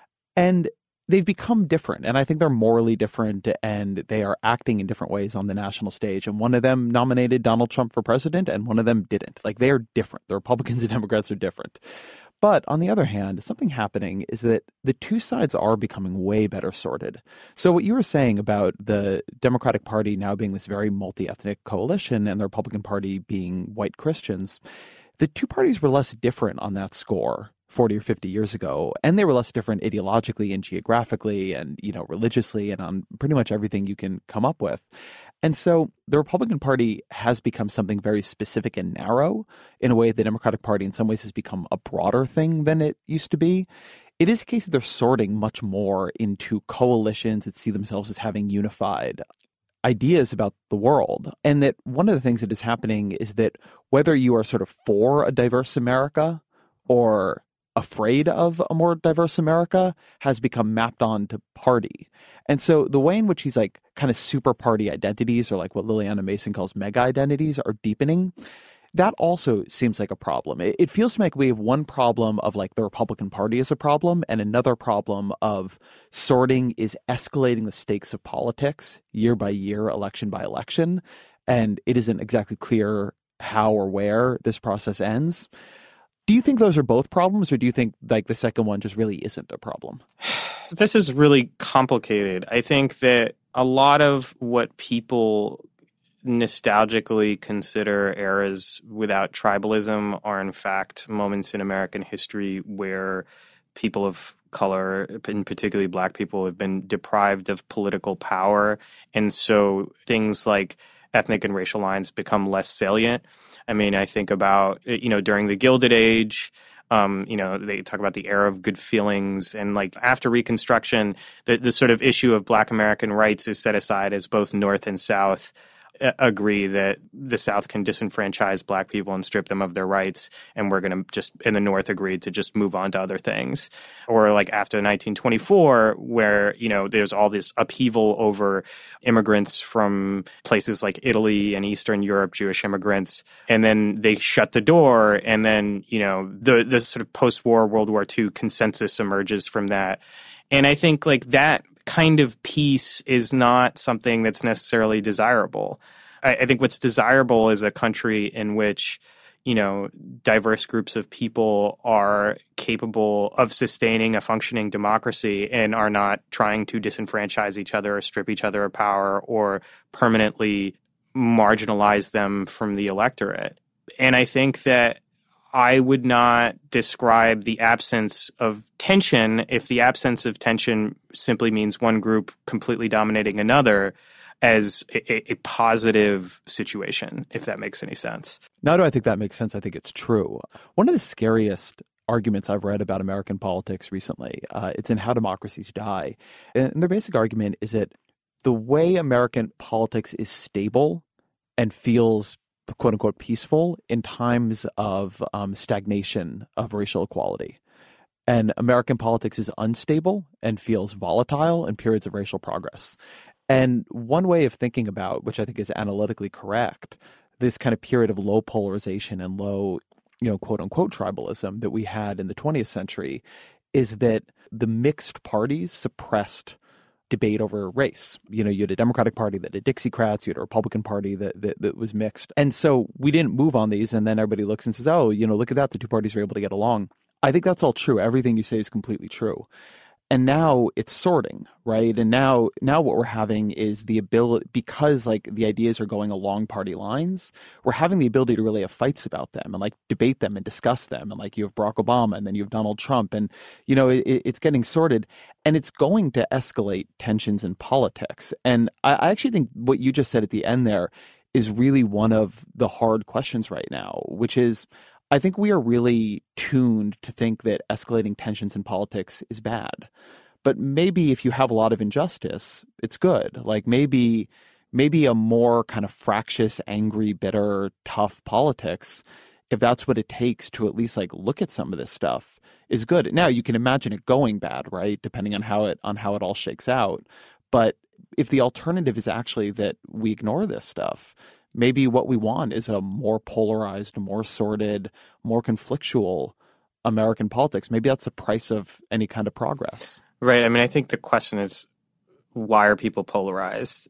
And they've become different, and I think they're morally different, and they are acting in different ways on the national stage. And one of them nominated Donald Trump for president, and one of them didn't. Like, they are different. The Republicans and Democrats are different. But on the other hand, something happening is that the two sides are becoming way better sorted. So what you were saying about the Democratic Party now being this very multi-ethnic coalition and the Republican Party being white Christians, the two parties were less different on that score forty or fifty years ago, and they were less different ideologically and geographically and, you know, religiously and on pretty much everything you can come up with. And so the Republican Party has become something very specific and narrow in a way the Democratic Party in some ways has become a broader thing than it used to be. It is a case that they're sorting much more into coalitions that see themselves as having unified ideas about the world. And that one of the things that is happening is that whether you are sort of for a diverse America or afraid of a more diverse America has become mapped on to party. And so the way in which these like kind of super party identities, or like what Liliana Mason calls mega identities, are deepening, that also seems like a problem. It, it feels like we have one problem of like the Republican Party is a problem, and another problem of sorting is escalating the stakes of politics year by year, election by election. And it isn't exactly clear how or where this process ends. Do you think those are both problems, or do you think like the second one just really isn't a problem? This is really complicated. I think that a lot of what people nostalgically consider eras without tribalism are in fact moments in American history where people of color, and particularly Black people, have been deprived of political power. And so things like ethnic and racial lines become less salient. I mean, I think about, you know, during the Gilded Age, um, you know, they talk about the era of good feelings, and like after Reconstruction, the, the sort of issue of Black American rights is set aside as both North and South agree that the South can disenfranchise Black people and strip them of their rights, and we're going to just, in the North, agreed to just move on to other things. Or like after nineteen twenty-four, where, you know, there's all this upheaval over immigrants from places like Italy and Eastern Europe, Jewish immigrants, and then they shut the door, and then, you know, the the sort of post-war World War Two consensus emerges from that. And I think like that kind of peace is not something that's necessarily desirable. I, I think what's desirable is a country in which, you know, diverse groups of people are capable of sustaining a functioning democracy and are not trying to disenfranchise each other or strip each other of power or permanently marginalize them from the electorate. And I think that I would not describe the absence of tension, if the absence of tension simply means one group completely dominating another, as a, a positive situation, if that makes any sense. Now, do I think that makes sense? I think it's true. One of the scariest arguments I've read about American politics recently, uh, it's in How Democracies Die. And their basic argument is that the way American politics is stable and feels quote unquote peaceful in times of um, stagnation of racial equality. And American politics is unstable and feels volatile in periods of racial progress. And one way of thinking about, which I think is analytically correct, this kind of period of low polarization and low, you know, quote unquote tribalism that we had in the twentieth century is that the mixed parties suppressed debate over race. You know, you had a Democratic Party that had Dixiecrats, you had a Republican Party that, that that was mixed. And so we didn't move on these, and then everybody looks and says, oh, you know, look at that, the two parties were able to get along. I think that's all true. Everything you say is completely true. And now it's sorting, right? And now now what we're having is the ability, because like the ideas are going along party lines, we're having the ability to really have fights about them and like debate them and discuss them. And like you have Barack Obama and then you have Donald Trump, and, you know, it, it's getting sorted, and it's going to escalate tensions in politics. And I, I actually think what you just said at the end there is really one of the hard questions right now, which is, I think we are really tuned to think that escalating tensions in politics is bad. But maybe if you have a lot of injustice, it's good. Like maybe maybe a more kind of fractious, angry, bitter, tough politics, if that's what it takes to at least like look at some of this stuff, is good. Now you can imagine it going bad, right? Depending on how it on how it all shakes out. But if the alternative is actually that we ignore this stuff, maybe what we want is a more polarized, more sorted, more conflictual American politics. Maybe that's the price of any kind of progress. Right. I mean, I think the question is, why are people polarized?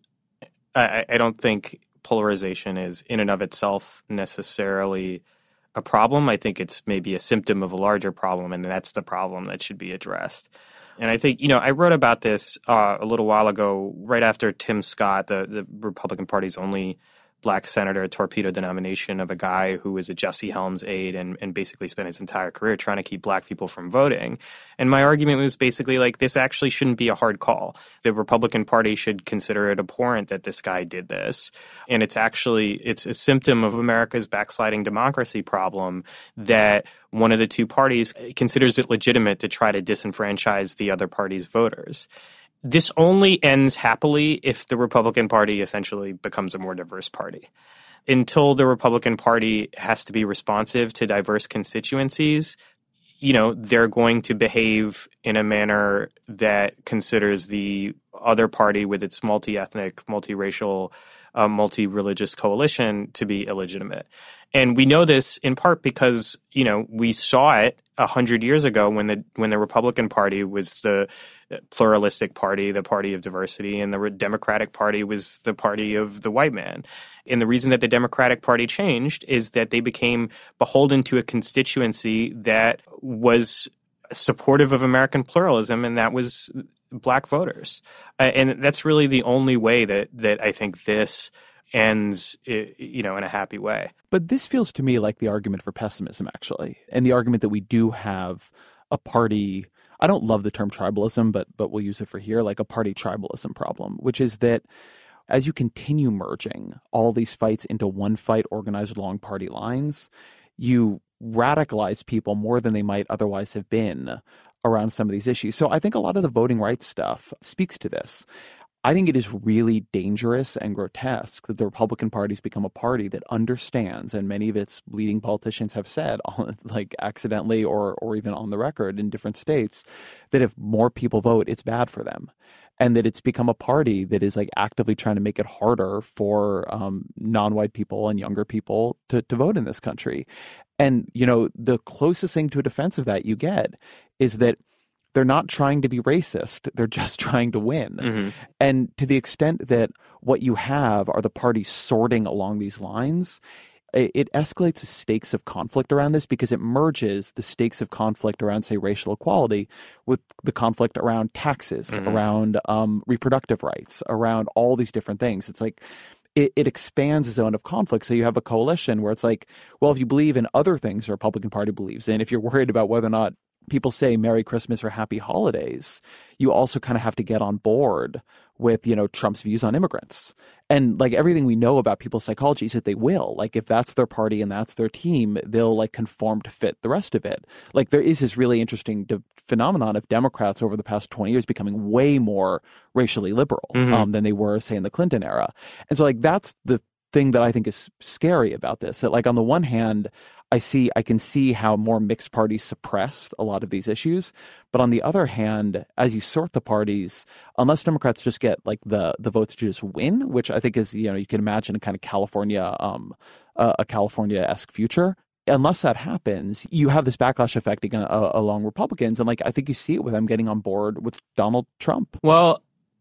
I, I don't think polarization is in and of itself necessarily a problem. I think it's maybe a symptom of a larger problem, and that's the problem that should be addressed. And I think, you know, I wrote about this uh, a little while ago, right after Tim Scott, the, the Republican Party's only black senator, torpedoed the nomination of a guy who was a Jesse Helms aide and, and basically spent his entire career trying to keep black people from voting. And my argument was basically like, this actually shouldn't be a hard call. The Republican Party should consider it abhorrent that this guy did this. And it's actually, it's a symptom of America's backsliding democracy problem that one of the two parties considers it legitimate to try to disenfranchise the other party's voters. This only ends happily if the Republican Party essentially becomes a more diverse party. Until the Republican Party has to be responsive to diverse constituencies, you know, they're going to behave in a manner that considers the other party with its multi-ethnic, multiracial, uh, multi-religious coalition to be illegitimate. And we know this in part because, you know, we saw it a hundred years ago when the when the Republican Party was the pluralistic party, the party of diversity, and the Democratic Party was the party of the white man. And the reason that the Democratic Party changed is that they became beholden to a constituency that was supportive of American pluralism, and that was black voters. Uh, and that's really the only way that that I think this ends, you know, in a happy way. But this feels to me like the argument for pessimism, actually, and the argument that we do have a party. I don't love the term tribalism, but but we'll use it for here, like a party tribalism problem, which is that as you continue merging all these fights into one fight organized along party lines, you radicalize people more than they might otherwise have been around some of these issues. So I think a lot of the voting rights stuff speaks to this. I think it is really dangerous and grotesque that the Republican Party's become a party that understands, and many of its leading politicians have said, like accidentally or or even on the record in different states, that if more people vote, it's bad for them. And that it's become a party that is like actively trying to make it harder for um, non-white people and younger people to, to vote in this country. And, you know, the closest thing to a defense of that you get is that they're not trying to be racist. They're just trying to win. Mm-hmm. And to the extent that what you have are the parties sorting along these lines, it, it escalates the stakes of conflict around this because it merges the stakes of conflict around, say, racial equality with the conflict around taxes, mm-hmm. around um, reproductive rights, around all these different things. It's like it, it expands the zone of conflict. So you have a coalition where it's like, well, if you believe in other things the Republican Party believes in, if you're worried about whether or not people say Merry Christmas or Happy Holidays, you also kind of have to get on board with, you know, Trump's views on immigrants. And like everything we know about people's psychology is that they will. Like if that's their party and that's their team, they'll like conform to fit the rest of it. Like there is this really interesting de- phenomenon of Democrats over the past twenty years becoming way more racially liberal mm-hmm. um, than they were, say, in the Clinton era. And so like that's the thing that I think is scary about this. That, like, on the one hand, I see, I can see how more mixed parties suppressed a lot of these issues. But on the other hand, as you sort the parties, unless Democrats just get like the the votes to just win, which I think is, you know, you can imagine a kind of California, um, uh, a California-esque future. Unless that happens, you have this backlash effect again, uh, along Republicans. And like, I think you see it with them getting on board with Donald Trump. Well,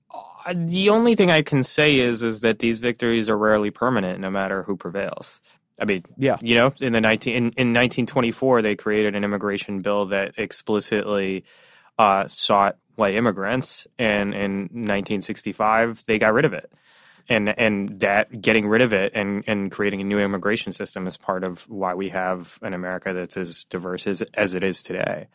the only thing I can say is, is that these victories are rarely permanent, no matter who prevails. I mean, yeah, you know, in the nineteen in, in nineteen twenty-four, they created an immigration bill that explicitly uh, sought white immigrants, and in nineteen sixty-five, they got rid of it. And and that getting rid of it and, and creating a new immigration system is part of why we have an America that's as diverse as, as it is today.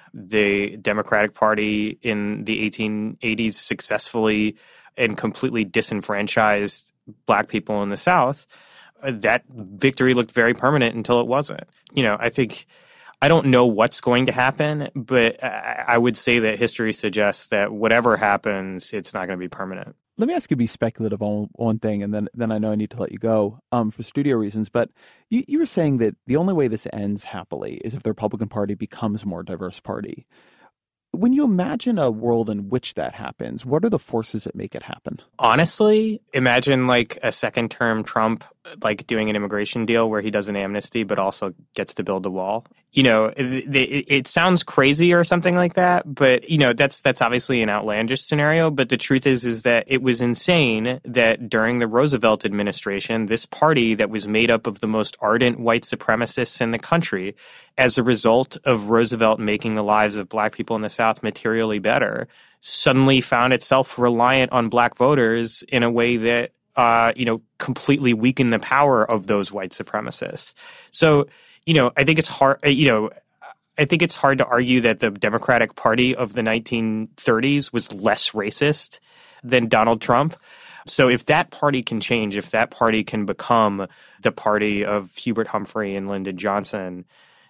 The Democratic Party in the eighteen eighties successfully and completely disenfranchised Black people in the South. That victory looked very permanent until it wasn't. You know, I think, I don't know what's going to happen, but I, I would say that history suggests that whatever happens, it's not going to be permanent. Let me ask you to be speculative on one thing, and then, then I know I need to let you go um, for studio reasons. But you, you were saying that the only way this ends happily is if the Republican Party becomes a more diverse party. When you imagine a world in which that happens, what are the forces that make it happen? Honestly, imagine like a second term Trump, like doing an immigration deal where he does an amnesty, but also gets to build a wall. You know, it, it, it sounds crazy or something like that, but you know, that's that's obviously an outlandish scenario. But the truth is, is that it was insane that during the Roosevelt administration, this party that was made up of the most ardent white supremacists in the country, as a result of Roosevelt making the lives of Black people in the South materially better, suddenly found itself reliant on Black voters in a way that, uh, you know, completely weakened the power of those white supremacists. So, you know, I think it's hard, you know, I think it's hard to argue that the Democratic Party of the nineteen thirties was less racist than Donald Trump. So if that party can change, if that party can become the party of Hubert Humphrey and Lyndon Johnson,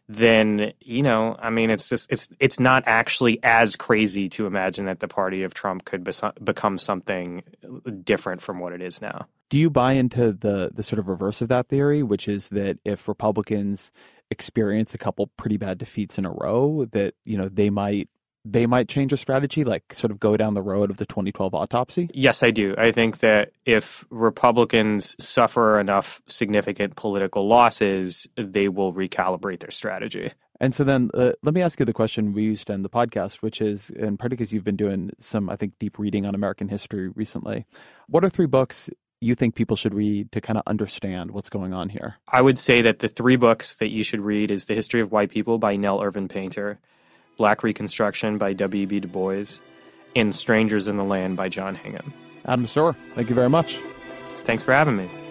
then, you know, I mean, it's just, it's it's not actually as crazy to imagine that the party of Trump could be- become something different from what it is now. Do you buy into the the sort of reverse of that theory, which is that if Republicans experience a couple pretty bad defeats in a row, that, you know, they might they might change their strategy, like sort of go down the road of the twenty twelve autopsy? Yes, I do. I think that if Republicans suffer enough significant political losses, they will recalibrate their strategy. And so then uh, let me ask you the question we used to end the podcast, which is, in part because you've been doing some, I think, deep reading on American history recently. What are three books you think people should read to kind of understand what's going on here? I would say that the three books that you should read is The History of White People by Nell Irvin Painter, Black Reconstruction by W E B Du Bois, and Strangers in the Land by John Hingham. Adam Serwer, thank you very much. Thanks for having me.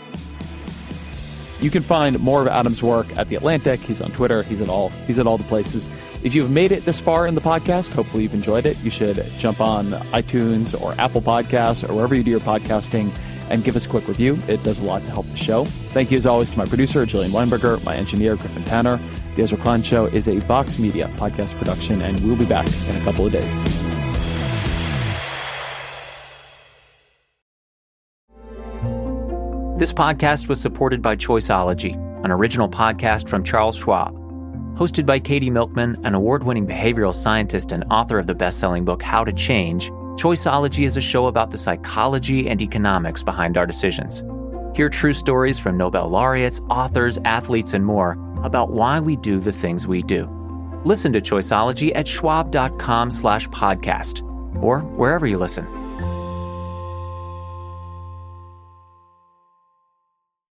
You can find more of Adam's work at The Atlantic. He's on Twitter. He's at all he's at all the places. If you've made it this far in the podcast, hopefully you've enjoyed it. You should jump on iTunes or Apple Podcasts or wherever you do your podcasting and give us a quick review. It does a lot to help the show. Thank you, as always, to my producer, Jillian Weinberger, my engineer, Griffin Tanner. The Ezra Klein Show is a Vox Media podcast production, and we'll be back in a couple of days. This podcast was supported by Choiceology, an original podcast from Charles Schwab. Hosted by Katie Milkman, an award-winning behavioral scientist and author of the best-selling book How to Change, Choiceology is a show about the psychology and economics behind our decisions. Hear true stories from Nobel laureates, authors, athletes, and more about why we do the things we do. Listen to Choiceology at schwab.com slash podcast or wherever you listen.